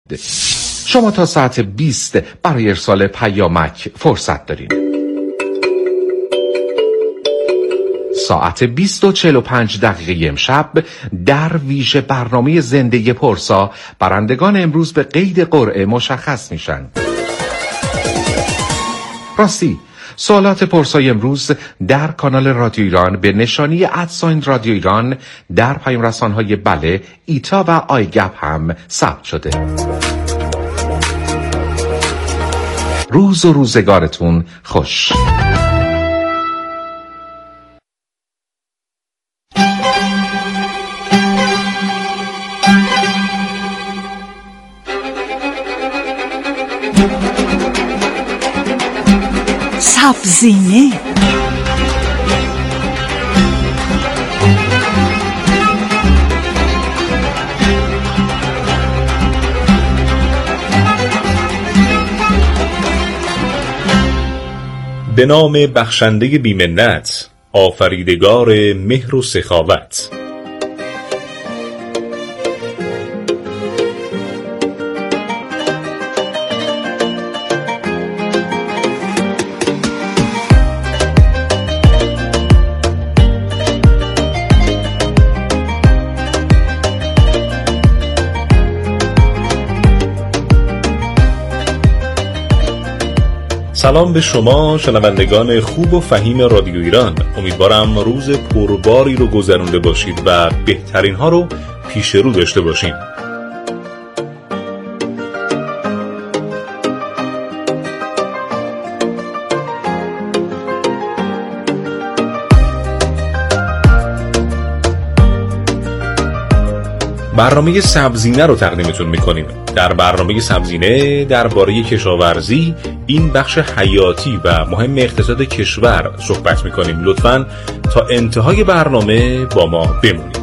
شما تا ساعت 20 برای ارسال پیامک فرصت دارید. ساعت 20:45 امشب در ویژه برنامه زنده پرسا برندگان امروز به قید قرعه مشخص میشن. راستی سوالات پرسای امروز در کانال رادیو ایران به نشانی @رادیو ایران در پیام رسان‌های بله، ایتا و آیگپ هم ثبت شده. روز و روزگارتون خوش. سبزینه به نام بخشنده بی‌منت، آفریدگار مهر و سخاوت. سلام به شما شنوندگان خوب و فهیم رادیو ایران. امیدوارم روز پرباری رو گذرونده باشید و بهترین ها رو پیش رو داشته باشید. برنامه سبزینه رو تقدیمتون میکنیم. در برنامه سبزینه درباره کشاورزی، این بخش حیاتی و مهم اقتصاد کشور صحبت میکنیم. لطفاً تا انتهای برنامه با ما بمونید.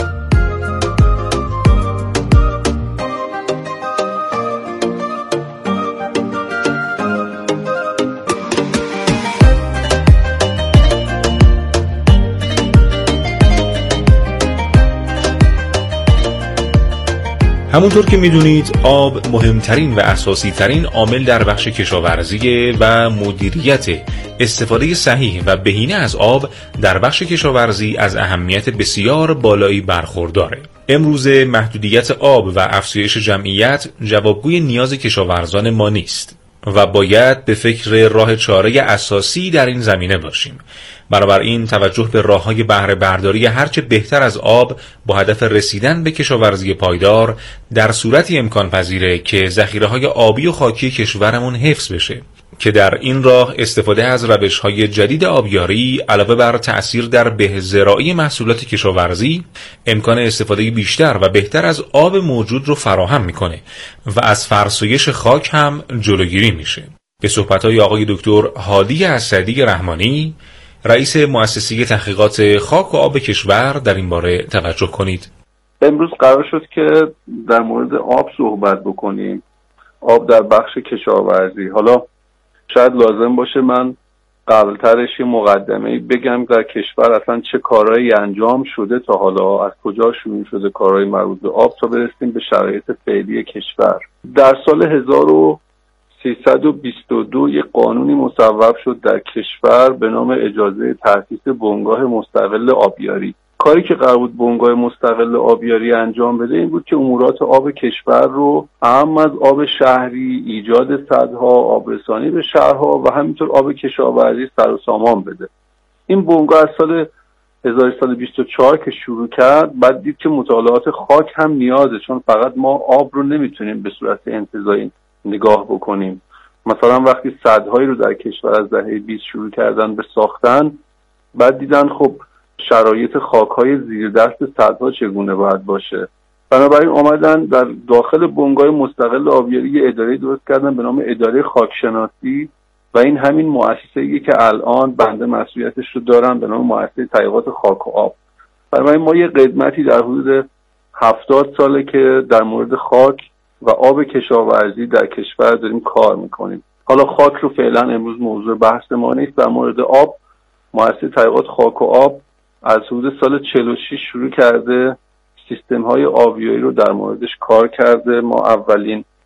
همونطور که میدونید آب مهمترین و اساسی ترین عامل در بخش کشاورزی و مدیریت استفاده صحیح و بهینه از آب در بخش کشاورزی از اهمیت بسیار بالایی برخورداره. امروز محدودیت آب و افزایش جمعیت جوابگوی نیاز کشاورزان ما نیست و باید به فکر راه چاره اساسی در این زمینه باشیم. بنابراین توجه به راه‌های بهره برداری هرچه بهتر از آب با هدف رسیدن به کشاورزی پایدار در صورتی امکان پذیره که ذخیره‌های آبی و خاکی کشورمون حفظ بشه، که در این راه استفاده از روش‌های جدید آبیاری علاوه بر تأثیر در بهزراعی محصولات کشاورزی امکان استفاده بیشتر و بهتر از آب موجود رو فراهم میکنه و از فرسایش خاک هم جلوگیری میشه. به صحبت‌های آقای دکتر هادی اسدی رحمانی، رئیس مؤسسه تحقیقات خاک و آب کشور، در این باره توجه کنید. امروز قرار شد که در مورد آب صحبت بکنیم، آب در بخش کشاورزی. حالا شاید لازم باشه من قبلترش یه مقدمه‌ای بگم در کشور اصلا چه کارهایی انجام شده تا حالا، از کجا شروع شده کارهای مربوط به آب تا برسیم به شرایط فعلی کشور. در سال 1322 یک قانونی مصوب شد در کشور به نام اجازه تأسیس بنگاه مستقل آبیاری. کاری که قرار بود بنگاه مستقل آبیاری انجام بده این بود که امورات آب کشور رو، اهم از آب شهری، ایجاد سدها، آبرسانی به شهرها و همینطور آب کشاورزی سر و سامان بده. این بنگاه از سال 1124 که شروع کرد، بعد دید که مطالعات خاک هم نیازه، چون فقط ما آب رو نمیتونیم به صورت انتزاعی نگاه بکنیم. مثلا وقتی سدهایی رو در کشور از دهه 20 شروع کردن به ساختن، بعد دیدن خب شرایط خاک‌های زیر دست سدها چگونه باید باشه. بنابراین آمدن در داخل بنگاه مستقل آبیاری یه اداره درست کردن به نام اداره خاکشناسی و این همین مؤسسه‌ایه که الان بنده مسئولیتش رو دارم به نام مؤسسه تحقیقات خاک و آب. بنابراین ما یه قدمتی در حدود 70 ساله که در مورد خاک و آب کشاورزی در کشور داریم کار میکنیم. حالا خاک رو فعلا امروز موضوع بحث ما نیست. در مورد آب مؤسسه تحقیقات خاک و آب از حدود سال 46 شروع کرده سیستم های آبیاری رو در موردش کار کرده. ما اولین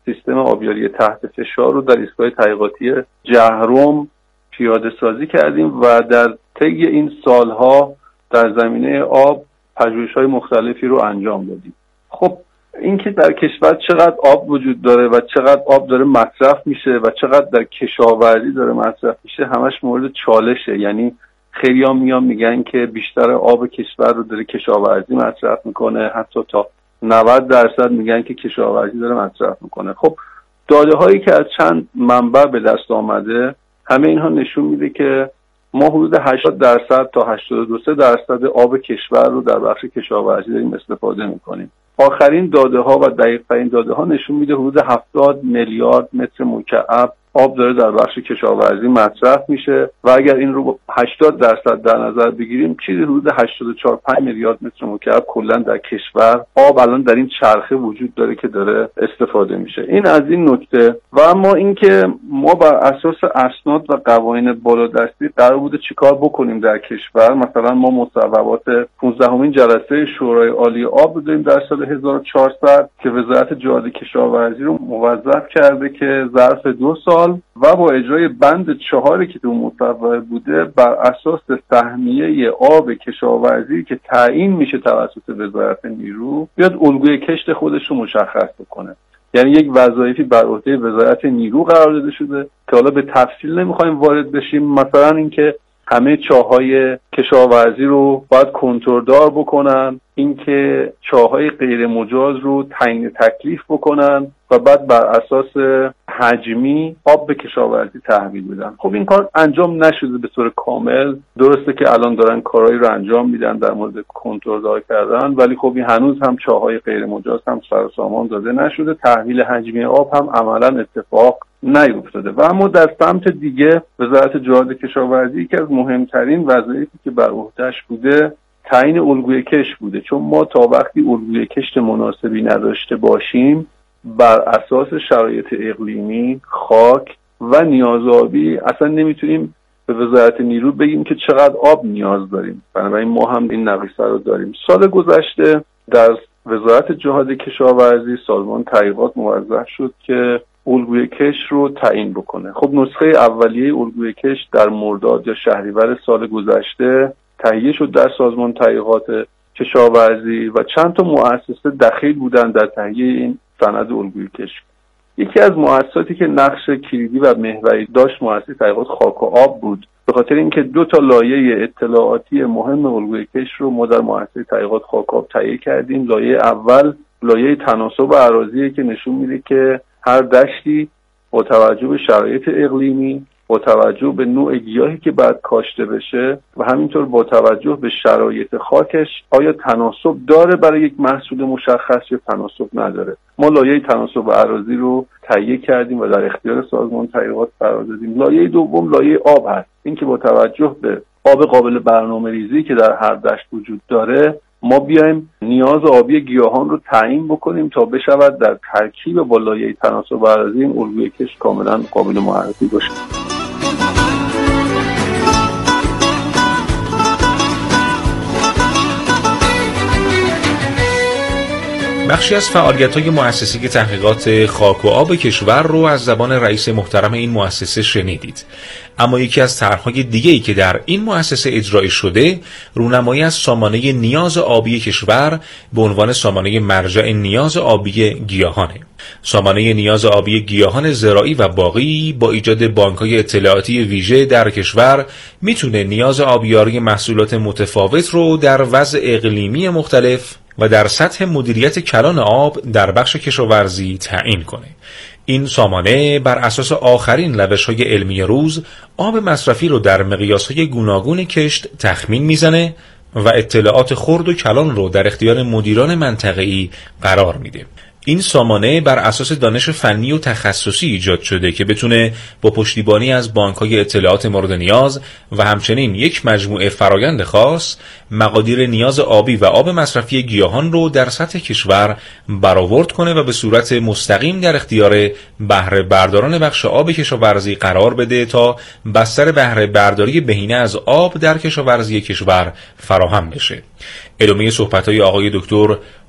سیستم آبیاری تحت فشار رو در ایستگاه تحقیقاتی جهرم پیاده سازی کردیم و در طی این سالها در زمینه آب پژوهش‌های مختلفی رو انجام دادیم. خب اینکه در کشور چقدر آب وجود داره و چقدر آب داره مصرف میشه و چقدر در کشاورزی داره مصرف میشه همش مورد چالشه. یعنی خیلی‌ها میگن که بیشتر آب کشور رو داره کشاورزی مصرف میکنه، حتی تا 90% میگن که کشاورزی داره مصرف میکنه. خب داده هایی که از چند منبع به دست آمده همه اینها نشون میده که ما حدود 80% تا 82% آب کشور رو در بخش کشاورزی داریم استفاده میکنیم. آخرین داده ها و دقیق ترین داده ها نشون میده حدود 70 میلیارد متر مکعب آب داره در بخش کشاورزی مصرف میشه و اگر این رو 80% در نظر بگیریم چیزی حدود 84-85 میلیارد متر مکعب کلا در کشور آب الان در این چرخه وجود داره که داره استفاده میشه. این از این نکته. و اما اینکه ما بر اساس اسناد و قوانین بالادستی قرار بوده چیکار بکنیم در کشور. مثلا ما مصوبات 15مین جلسه شورای عالی آب رو داریم در سال 1400 که وزارت جهاد کشاورزی رو موظف کرده که ظرف 2 سال و با اجرای بند 4 که تو مصوبه بوده بر اساس سهمیه آب کشاورزی که تعیین میشه توسط وزارت نیرو بیاد الگوی کشت خودش رو مشخص بکنه. یعنی یک وظایفی بر عهده وزارت نیرو قرار داده شده که حالا به تفصیل نمیخوایم وارد بشیم. مثلا اینکه همه چاهای کشاورزی رو باید کنترلدار بکنن، اینکه چاهای غیر مجاز رو تعیین تکلیف بکنن و بعد بر اساس حجمی آب به کشاورزی تحویل بدن. خب این کار انجام نشده به طور کامل. درسته که الان دارن کارهایی رو انجام میدن در مورد کنترلدار کردن، ولی خب این هنوز هم چاهای غیر مجاز هم سر و سامان داده نشده. تحویل حجمی آب هم عملا اتفاق نیفتاده. و اما در سمت دیگه وزارت جهاد کشاورزی که از مهمترین وظایفی که بر عهده‌اش بوده تعیین الگوی کشت بوده. چون ما تا وقتی الگوی کشت مناسبی نداشته باشیم بر اساس شرایط اقلیمی، خاک و نیاز آبی اصلا نمیتونیم به وزارت نیرو بگیم که چقدر آب نیاز داریم. بنابراین ما هم این نقیصه رو داریم. سال گذشته در وزارت جهاد کشاورزی سازمان تحقیقات موظف شد که الگوی کشت رو تعیین بکنه. خب نسخه اولیه الگوی کشت در مرداد یا شهریور سال گذشته تهیه شد در سازمان تحقیقات کشاورزی و چند تا مؤسسه دخیل بودن در تهیه این سند الگوی کشت. یکی از مؤسساتی که نقش کلیدی و محوری داشت مؤسسه تحقیقات خاک و آب بود، به خاطر اینکه 2 تا لایه اطلاعاتی مهم الگوی کشت رو ما در مؤسسه تحقیقات خاک و آب تهیه کردیم. لایه اول لایه تناسب اراضیه که نشون میده که هر دشتی با توجه به شرایط اقلیمی، با توجه به نوع گیاهی که باید کاشته بشه و همینطور با توجه به شرایط خاکش آیا تناسب داره برای یک محصول مشخص یا تناسب نداره. ما لایه تناسب اراضی رو تهیه کردیم و در اختیار سازمان تحقیقات قرار دادیم. لایه دوم لایه آب هست. این که با توجه به آب قابل برنامه‌ریزی که در هر دشت وجود داره ما بیایم نیاز آبی گیاهان رو تعیین بکنیم تا بشود در ترکیب با لایه تناسب اراضی این الگوی کشت کاملا قابل معرفی باشه. بخشی از فعالیت‌های مؤسسه تحقیقات خاک و آب کشور رو از زبان رئیس محترم این مؤسسه شنیدید. اما یکی از طرح‌های دیگه‌ای که در این مؤسسه اجرایی شده رونمایی از سامانه نیاز آبی کشور به عنوان سامانه مرجع نیاز آبی گیاهانه. سامانه نیاز آبی گیاهان زراعی و باغی با ایجاد بانک‌های اطلاعاتی ویژه در کشور میتونه نیاز آبیاری محصولات متفاوت رو در وضع اقلیمی مختلف و در سطح مدیریت کلان آب در بخش کشاورزی تعیین کنه. این سامانه بر اساس آخرین روش‌های علمی روز آب مصرفی رو در مقیاس‌های گوناگون کشت تخمین میزنه و اطلاعات خرد و کلان رو در اختیار مدیران منطقه‌ای قرار میده. این سامانه بر اساس دانش فنی و تخصصی ایجاد شده که بتونه با پشتیبانی از بانک‌های اطلاعات مورد نیاز و همچنین یک مجموعه فرایند خاص مقادیر نیاز آبی و آب مصرفی گیاهان رو در سطح کشور برآورد کنه و به صورت مستقیم در اختیار بهره برداران بخش آب کشاورزی قرار بده تا بستر بهره برداری بهینه از آب در کشاورزی کشور فراهم بشه. ادامه صحبت‌های آقای دکتر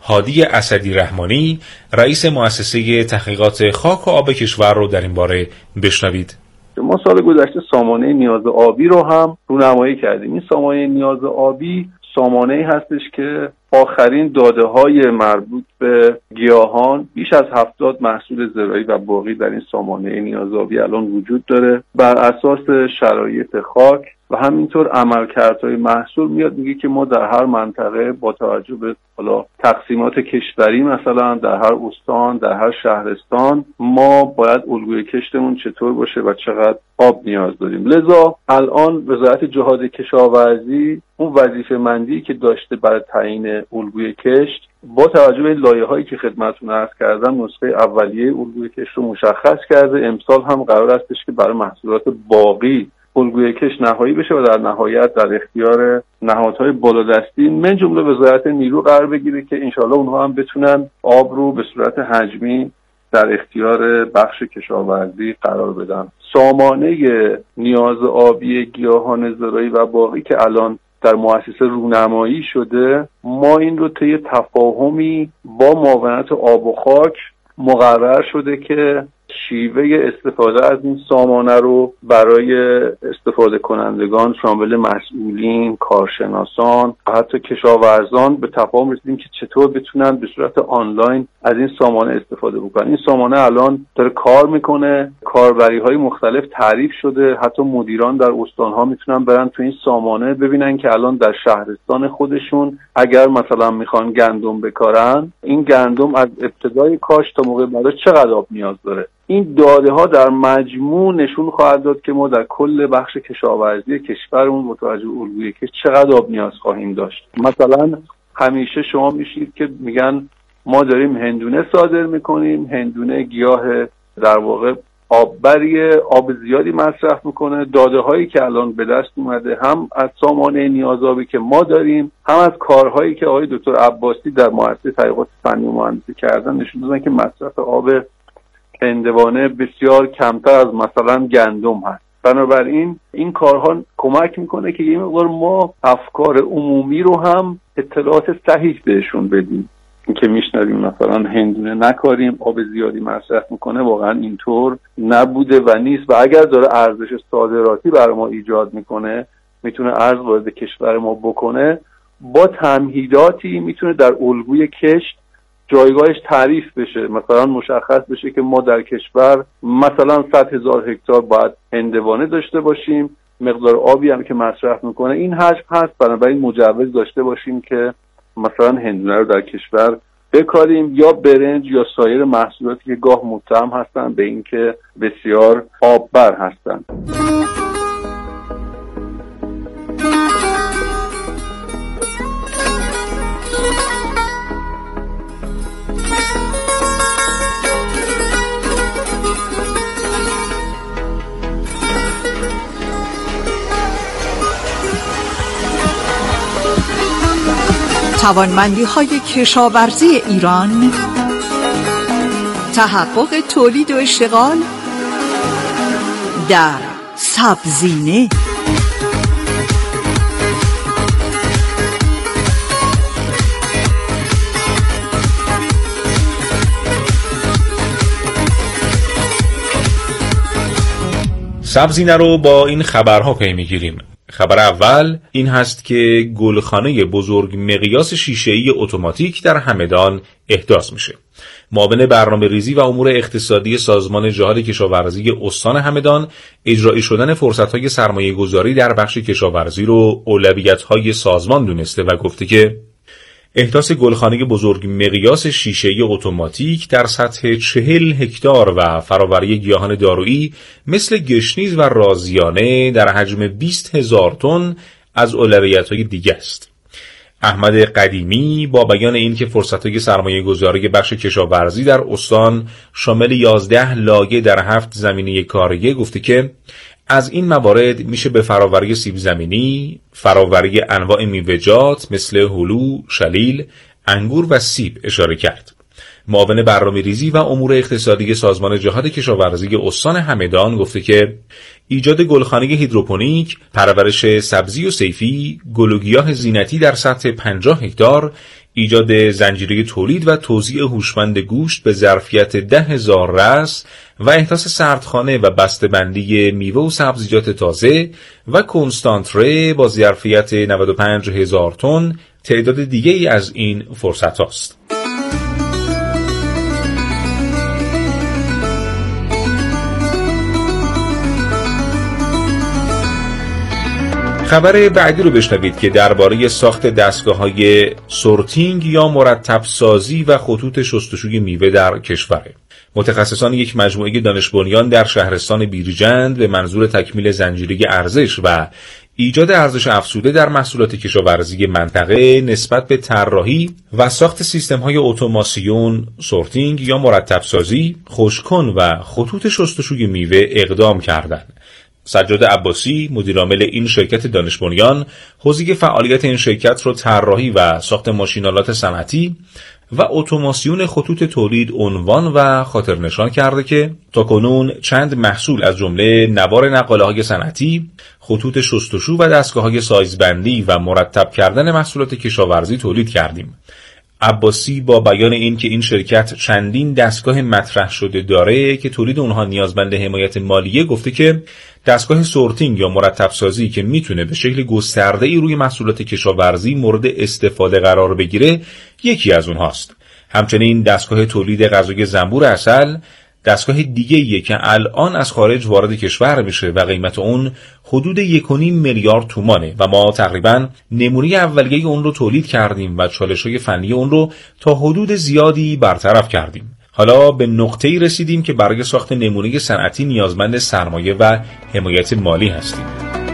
هادی اسدی رحمانی، رئیس مؤسسه تحقیقات خاک و آب کشور رو در این باره بشنوید. ما سال گذشته سامانه نیاز آبی رو هم رونمایی کردیم. این سامانه نیاز آبی سامانه‌ای هستش که آخرین داده‌های مربوط به گیاهان، بیش از 70 محصول زراعی و باغی در این سامانه نیاز آبی الان وجود داره. بر اساس شرایط خاک و همینطور عملکردهای محصول میاد میگه که ما در هر منطقه با توجه به تقسیمات کشوری، مثلا در هر استان، در هر شهرستان، ما باید الگوی کشتمون چطور باشه و چقدر آب نیاز داریم. لذا الان وزارت جهاد کشاورزی اون وظیفه مندی که داشته برای تعیین الگوی کشت، با توجه به لایه‌هایی که خدمتتون عرض کردم، نسخه اولیه الگوی کشت رو مشخص کرده. امسال هم قرار استش که برای محصولات باغی الگوی کشت نهایی بشه و در نهایت در اختیار نهادهای بالادستی من جمله وزارت نیرو قرار بگیره که انشالله اونها هم بتونن آب رو به صورت حجمی در اختیار بخش کشاورزی قرار بدن. سامانه نیاز آبی گیاهان زراعی و باغی که الان در مؤسسه رونمایی شده، ما این رو طی تفاهمی با معاونت آب و خاک مقرر شده که شیوه استفاده از این سامانه رو برای استفاده کنندگان شامل مسئولین، کارشناسان و حتی کشاورزان به تفاهم رسیدیم که چطور بتونن به صورت آنلاین از این سامانه استفاده بکنن. این سامانه الان داره کار میکنه، کاربری‌های مختلف تعریف شده، حتی مدیران در استان‌ها میتونن برن تو این سامانه ببینن که الان در شهرستان خودشون اگر مثلا میخوان گندم بکارن، این گندم از ابتدای کاشت تا موقع بعد چقدر آب نیاز داره. این داده ها در مجموع نشون خواهد داد که ما در کل بخش کشاورزی کشورمون متوجه الگوی که چقدر آب نیاز خواهیم داشت. مثلا همیشه شما میشید که میگن ما داریم هندونه صادر میکنیم، هندونه گیاه در واقع آببری آب زیادی مصرف میکنه. داده هایی که الان به دست اومده هم از سامانه نیاز آبی که ما داریم، هم از کارهایی که آقای دکتر عباسی در مؤسسه تحقیقات فنی و مهندسی کردن، نشون دادن که مصرف آب هندوانه بسیار کمتر از مثلا گندم هست. بنابراین این کارها کمک میکنه که یه مقدار ما افکار عمومی رو هم اطلاعات صحیح بهشون بدیم. این که میشنویم مثلا هندونه نکاریم، آب زیادی مصرف میکنه، واقعا اینطور نبوده و نیست و اگر داره ارزش صادراتی برای ما ایجاد میکنه، میتونه ارز وارد کشور ما بکنه، با تمهیداتی میتونه در الگوی کشت جایگاهش تعریف بشه. مثلا مشخص بشه که ما در کشور مثلا 100,000 هکتار باید هندوانه داشته باشیم، مقدار آبی هم که مصرف میکنه این حجم هست، بنابراین مجوز داشته باشیم که مثلا هندونه رو در کشور بکاریم، یا برنج یا سایر محصولاتی که گاه متهم هستن به اینکه بسیار آببر هستن. توانمندی‌های کشاورزی ایران، تحقق تولید و اشتغال در سبزینه. سبزینه رو با این خبرها پی میگیریم. خبر اول این هست که گلخانه بزرگ مقیاس شیشه‌ای اتوماتیک در همدان احداث میشه. معاون برنامه‌ریزی و امور اقتصادی سازمان جهاد کشاورزی استان همدان اجرایی شدن فرصت‌های سرمایه‌گذاری در بخش کشاورزی رو اولویت‌های سازمان دونسته و گفته که احداث گلخانه بزرگ مقیاس شیشه‌ای اتوماتیک در سطح 40 هکتار و فراوری گیاهان دارویی مثل گشنیز و رازیانه در حجم 20,000 تن از اولویت‌های دیگه است. احمد قدیمی با بیان این که فرصت‌های سرمایه‌گذاری بخش کشاورزی در استان شامل 11 لایه در 7 زمینه کاریه گفته که از این موارد میشه به فراوری سیب زمینی، فراوری انواع میوه‌جات مثل هلو، شلیل، انگور و سیب اشاره کرد. معاون برنامه‌ریزی و امور اقتصادی سازمان جهاد کشاورزی استان همدان گفته که ایجاد گلخانه هیدروپونیک، پرورش سبزی و صیفی، گل و گیاه زینتی در سطح 50 هکتار، ایجاد زنجیره تولید و توزیع هوشمند گوشت به ظرفیت 10,000 رأس و احداث سردخانه و بسته‌بندی میوه و سبزیجات تازه و کنستانتره با ظرفیت 95,000 تن تعداد دیگه‌ای از این فرصت هاست. خبر بعدی رو بشنوید که درباره ساخت دستگاه‌های سورتینگ یا مرتب سازی و خطوط شستشوی میوه در کشوره. متخصصان یک مجموعه دانش بنیان در شهرستان بیریجند به منظور تکمیل زنجیره ارزش و ایجاد ارزش افزوده در محصولات کشاورزی منطقه نسبت به طراحی و ساخت سیستم‌های اتوماسیون، سورتینگ یا مرتب سازی، خشک‌کن و خطوط شستشوی میوه اقدام کردند. سجاد عباسی، مدیرعامل این شرکت دانش بنیان، حوزه فعالیت این شرکت را طراحی و ساخت ماشین‌آلات صنعتی و اتوماسیون خطوط تولید عنوان و خاطر نشان کرده که تاکنون چند محصول از جمله نوار نقاله‌های صنعتی، خطوط شستشو و دستگاه‌های سایزبندی و مرتب کردن محصولات کشاورزی تولید کردیم. عباسی با بیان این که این شرکت چندین دستگاه مطرح شده داره که تولید اونها نیازمند حمایت مالیه، گفته که دستگاه سورتینگ یا مرتب سازی که میتونه به شکل گسترده‌ای روی محصولات کشاورزی مورد استفاده قرار بگیره یکی از اونهاست. همچنین دستگاه تولید غذای زنبور عسل دستگاه دیگه‌ایه که الان از خارج وارد کشور میشه و قیمت اون حدود 1.5 میلیارد تومانه و ما تقریباً نمونه اولیه اون رو تولید کردیم و چالش‌های فنی اون رو تا حدود زیادی برطرف کردیم. حالا به نقطه‌ای رسیدیم که برای ساخت نمونه صنعتی نیازمند سرمایه و حمایت مالی هستیم.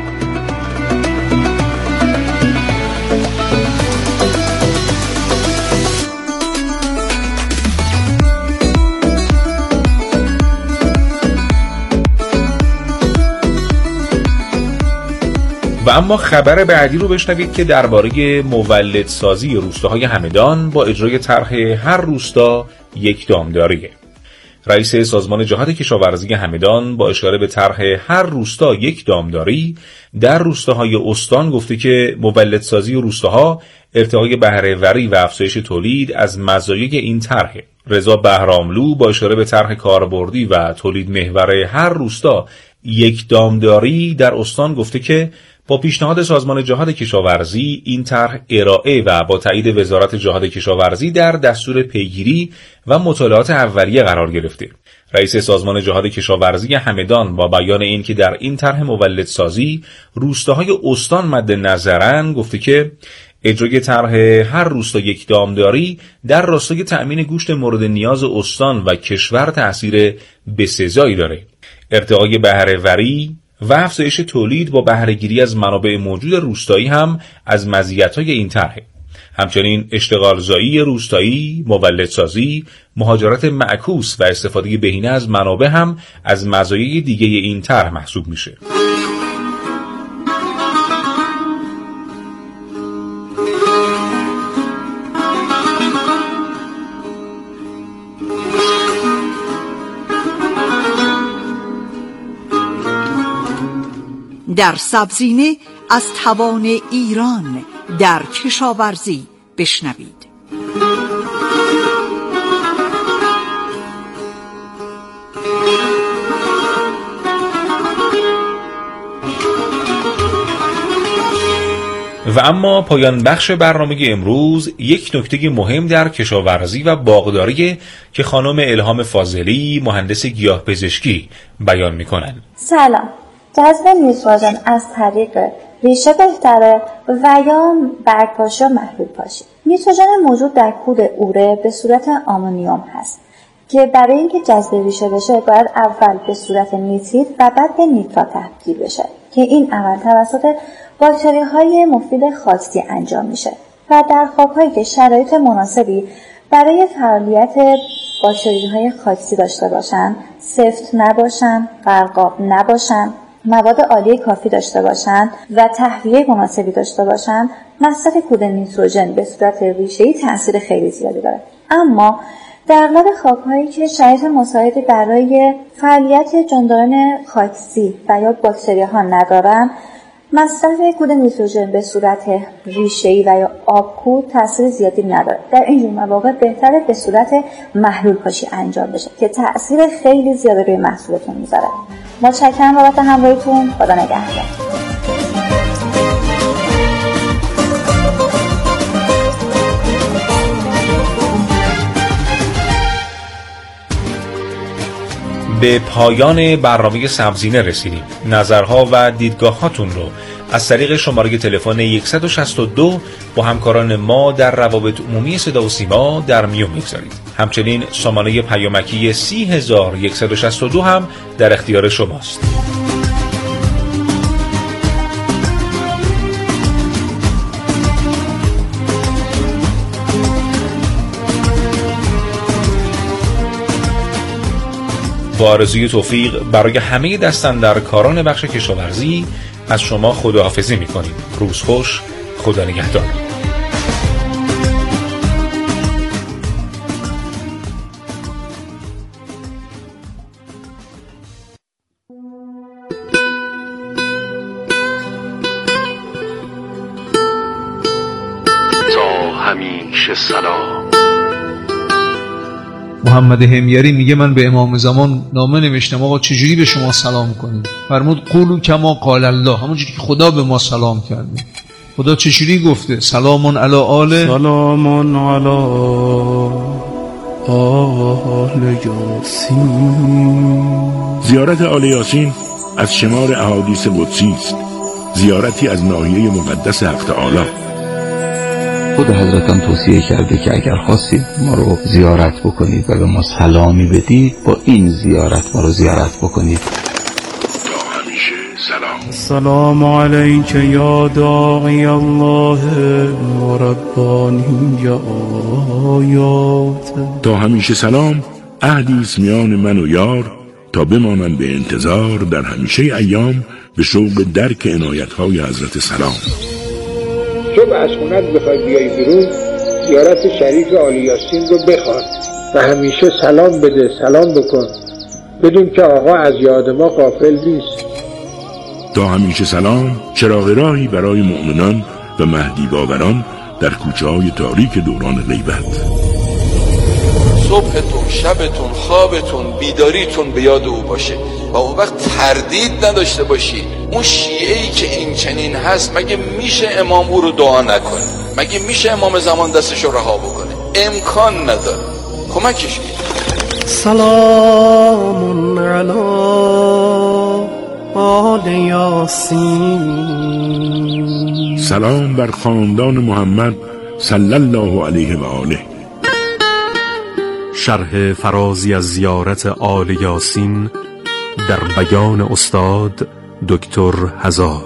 و اما خبر بعدی رو بشنوید که درباره مولدسازی روستاهای همدان با اجرای طرح هر روستا یک دامداریه. رئیس سازمان جهاد کشاورزی همدان با اشاره به طرح هر روستا یک دامداری در روستاهای استان گفته که مولدسازی روستاها ارتقای بهره‌وری و افزایش تولید از مزایای این طرحه. رضا بهراملو با اشاره به طرح کاربردی و تولید محور هر روستا یک دامداری در استان گفته که با پیشنهاد سازمان جهاد کشاورزی این طرح ارائه و با تایید وزارت جهاد کشاورزی در دستور پیگیری و مطالعات اولیه قرار گرفته. رئیس سازمان جهاد کشاورزی همدان با بیان این که در این طرح مولدسازی روستاهای استان مد نظرن گفته که اجرای طرح هر روستا یک دامداری در راستای تأمین گوشت مورد نیاز استان و کشور تأثیر بسزایی داره. ارتقای بهره‌وری و افزایش تولید با بهره‌گیری از منابع موجود روستایی هم از مزیت‌های این طرحه. همچنین اشتغالزایی روستایی، مولدسازی، مهاجرت معکوس و استفاده بهینه از منابع هم از مزایای دیگه این طرح محسوب میشه. در سبزینه از توان ایران در کشاورزی بشنوید. و اما پایان بخش برنامه امروز یک نکته مهم در کشاورزی و باغداری که خانم الهام فاضلی مهندس گیاهپزشکی بیان میکنن. سلام. جذب نیتروژن از طریق ریشه بهتره و یا برگ‌پاشی و محلول پاشی. نیتروژن موجود در کود اوره به صورت آمونیوم هست که برای اینکه جذب ریشه بشه باید اول به صورت نیتریت و بعد به نیترات تبدیل بشه که این عمل توسط باکتری‌های مفید خاصی انجام میشه و در خاک‌هایی که شرایط مناسبی برای فعالیت باکتری‌های خاصی داشته باشن، سفت نباشن، غرقاب نباشن، مواد عالی کافی داشته باشند و تهویه مناسبی داشته باشند، مصرف کود نیتروژن به صورت ریشه‌ای تأثیر خیلی زیادی داره. اما در اغلب خاک‌هایی که شرایط مساعدی برای فعالیت جانداران خاکسی و یا باکتری‌ها ندارن، مصرف کود نیتروژن به صورت ریشه‌ای و یا آبکود تاثیر زیادی نداره. در اینجور مواقع بهتره به صورت محلول پاشی انجام بشه که تاثیر خیلی زیادی روی محصولتون میذاره. متشکرم بابت همراهیتون. خدا نگهدار. به پایان برنامه سبزینه رسیدیم. نظرها و دیدگاهاتون رو از طریق شماره تلفن 162 با همکاران ما در روابط عمومی صدا و سیما در میون میگذارید. همچنین سامانه پیامکی 30162 هم در اختیار شماست. با آرزوی توفیق برای همه دستاندرکاران بخش کشاورزی از شما خداحافظی می‌کنیم. روز خوش، خدا نگهدار. تا همیشه سلام. محمد همیاری میگه من به امام زمان نامه نوشتم آقا چجوری به شما سلام کنیم؟ فرمود قولوا کما قال الله، همونجوری که خدا به ما سلام کرده. خدا چجوری گفته؟ سلام علی آل، سلام علی آل یاسین. زیارت آل یاسین از شمار احادیث قدسی است، زیارتی از ناحیه مقدس حق تعالی. خود حضرتم توصیه کرده که اگر خواستید ما رو زیارت بکنید و به ما سلامی بدید، با این زیارت ما رو زیارت بکنید. تا همیشه سلام. السلام علیک یا داعی الله و ربانی آیات. تا همیشه سلام عهدی است میان من و یار، تا بمانند به انتظار در همیشه ایام به شوق درک عنایت‌های حضرت سلام. صبح از خونت بخوای بیای بیرون، زیارت شریف آل یاسین رو بخوان و همیشه سلام بده، سلام بکن، بدون که آقا از یاد ما غافل نیست. تا همیشه سلام چراغ راهی برای مؤمنان و مهدی باوران در کوچه‌های تاریک دوران غیبت. صبحتون، شبتون، خوابتون، بیداریتون به یاد او باشه و اون وقت تردید نداشته باشید. اون شیعه‌ای که این چنین هست، مگه میشه امام او رو دعا نکنه؟ مگه میشه امام زمان دستش رو رها بکنه؟ امکان نداره. کمکش کنید. سلام علی آل یاسین. سلام بر خاندان محمد صلی الله علیه و آله. شرح فرازی از زیارت آل یاسین در بیان استاد دکتر هزار.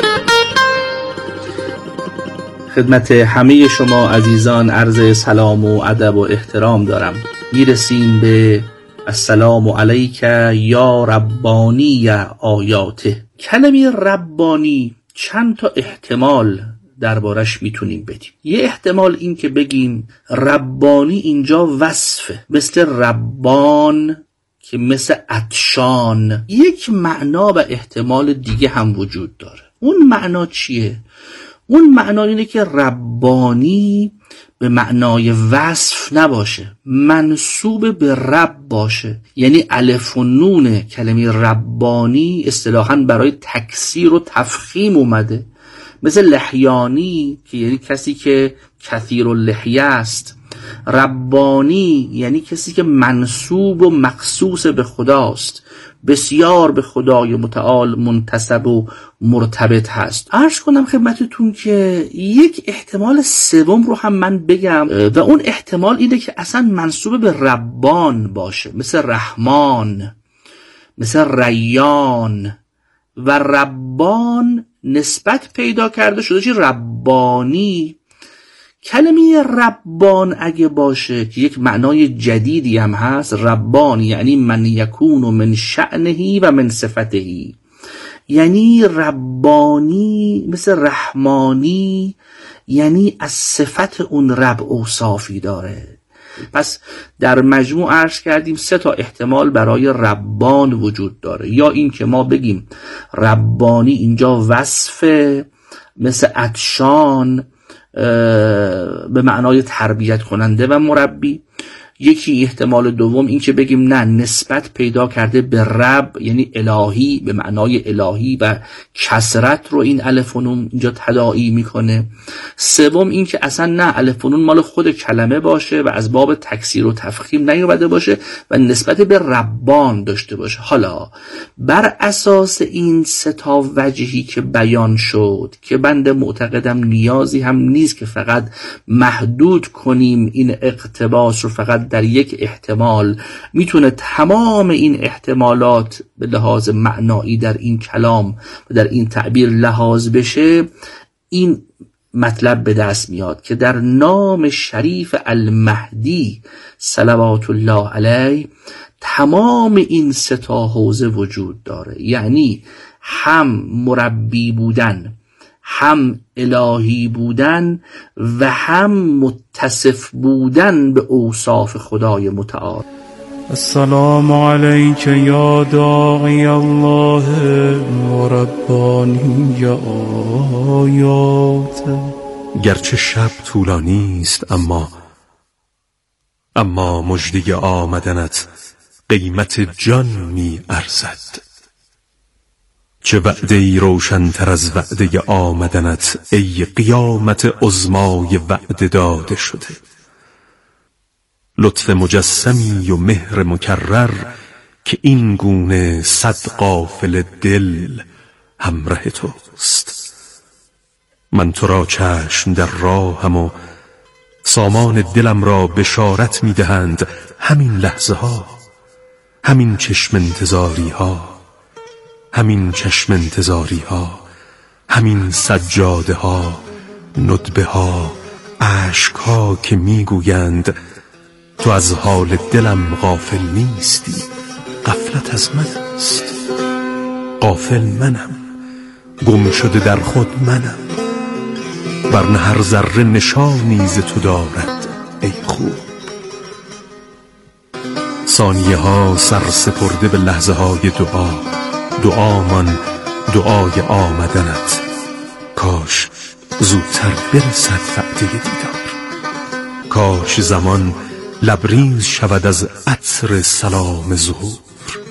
خدمت همه شما عزیزان عرض سلام و ادب و احترام دارم. میرسیم به السلام علیک یا ربانی آیاته. کلمه ربانی چند تا احتمال دربارش میتونیم بدیم. یه احتمال این که بگیم ربانی اینجا وصفه، مثل ربان که مثل عطشان. یک معنا و احتمال دیگه هم وجود داره. اون معنا چیه؟ اون معنا اینه که ربانی به معنای وصف نباشه، منسوب به رب باشه. یعنی الف و نون کلمه ربانی اصطلاحاً برای تکثیر و تفخیم اومده، مثل لحیانی که یعنی کسی که کثیر اللحیه است. ربانی یعنی کسی که منسوب و مخصوص به خداست، بسیار به خدای متعال منتسب و مرتبط هست. عرض کنم خدمتتون که یک احتمال سوم رو هم من بگم و اون احتمال اینه که اصلا منسوب به ربان باشه، مثل رحمان، مثل ریان. و ربان نسبت پیدا کرده شده چی؟ ربانی. کلمه ربان اگه باشه که یک معنای جدیدی هم هست، ربان یعنی من یکون من شأنه و من صفته، یعنی ربانی مثل رحمانی، یعنی از صفت اون رب اوصافی داره. پس در مجموع عرض کردیم 3 تا احتمال برای ربان وجود داره. یا این که ما بگیم ربانی اینجا وصف مثل عطشان به معنای تربیت کننده و مربی. یکی احتمال دوم این که بگیم نه، نسبت پیدا کرده به رب، یعنی الهی، به معنای الهی و کثرت رو این الف و نون اینجا تداعی میکنه. سوم این که اصلا نه، الف و نون مال خود کلمه باشه و از باب تکثیر و تفخیم نیومده باشه و نسبت به ربان داشته باشه. حالا بر اساس این 3 تا وجهی که بیان شد که بنده معتقدم نیازی هم نیست که فقط محدود کنیم این اقتباس رو فقط در یک احتمال، میتونه تمام این احتمالات به لحاظ معنایی در این کلام و در این تعبیر لحاظ بشه. این مطلب به دست میاد که در نام شریف المهدی صلوات الله علیه تمام این 3 تا حوزه وجود داره، یعنی هم مربی بودن، هم الهی بودن و هم متصف بودن به اوصاف خدای متعال. السلام علیک یا داعی الله و ربانی آیات. گرچه شب طولانی است اما مژده آمدنت قیمت جان می ارزد. چه وعده‌ای روشن‌تر از وعده آمدنت ای قیامت عظمای وعده داده شده. لطف مجسمی و مهر مکرر که این گونه 100 غافل دل همراه توست. من تو را چشم در راهم و سامان دلم را بشارت می‌دهند همین لحظه ها، همین چشم انتظاری ها، همین سجاده ها، ندبه ها، عشق ها که میگویند تو از حال دلم غافل نیستی. غفلت از من است، غافل منم، گم شده در خود منم، ورنه هر ذره نشانی ز تو دارد ای خوب. ثانیه ها سرسپرده به لحظه های دعامان دعای آمدنت. کاش زودتر برسد وعده دیدار، کاش زمان لبریز شود از عطر سلام ظهور.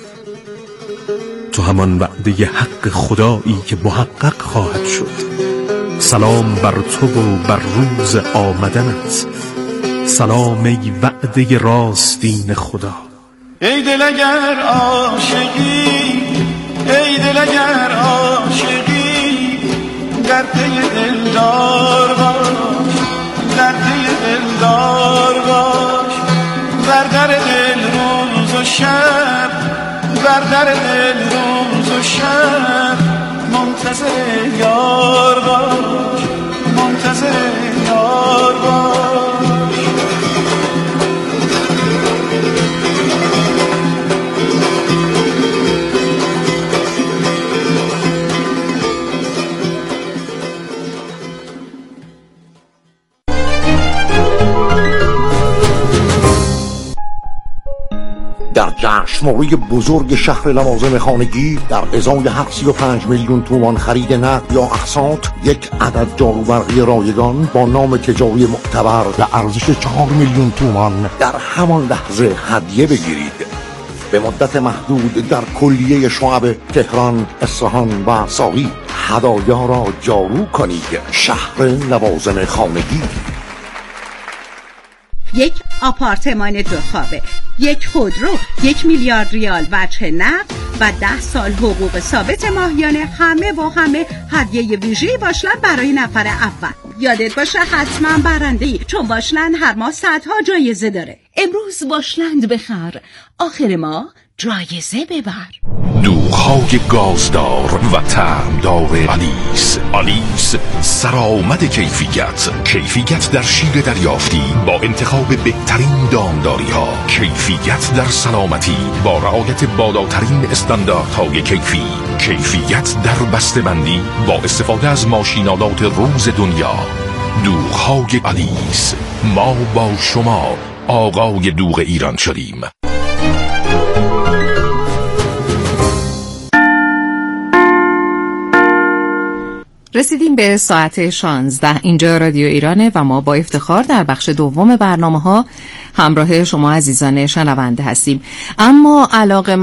تو همان وعده حق خدایی که محقق خواهد شد. سلام بر تو و بر روز آمدنت، سلام ای وعده راستین خدا. ای دل اگر عاشقی، ای دل اگر عاشقی، در پی دلدار باش، در پی دلدار باش. بر در دل روز و شب، بر در دل روز و شب، منتظر یار باش، منتظر یار باش. در جشنواره بزرگ شهر لوازم خانگی در ازای هر 35 میلیون تومان خرید نقد یا اقساط یک عدد جاروبرقی رایگان با نام تجاری معتبر به ارزش 4 میلیون تومان در همان لحظه هدیه بگیرید. به مدت محدود در کلیه شعب تهران، اصفهان و ساقی هدایا را جارو کنید. شهر لوازم خانگی. یک آپارتمان 2 خوابه، یک خودرو، 1 میلیارد ریال وجه نقد و 10 سال حقوق ثابت ماهیانه، همه هدیه ویژه‌ای واشلند برای نفر اول. یادت باشه حتما برنده‌ای، چون واشلند هر ماه صدها جایزه داره. امروز واشلند بخر، آخر ماه جایزه ببر. دوغ‌های گازدار و طعمدار آلیس سرآمد کیفیت در شیر دریافتی با انتخاب بهترین دامداری ها، کیفیت در سلامتی با رعایت بالاترین استانداردهای کیفیت در بسته‌بندی با استفاده از ماشینالات روز دنیا. دوغ‌های آلیس، ما با شما آقای دوغ ایران شدیم. رسیدیم به ساعت 16. اینجا رادیو ایرانه و ما با افتخار در بخش دوم برنامه ها همراه شما عزیزان شنونده هستیم. اما علاقه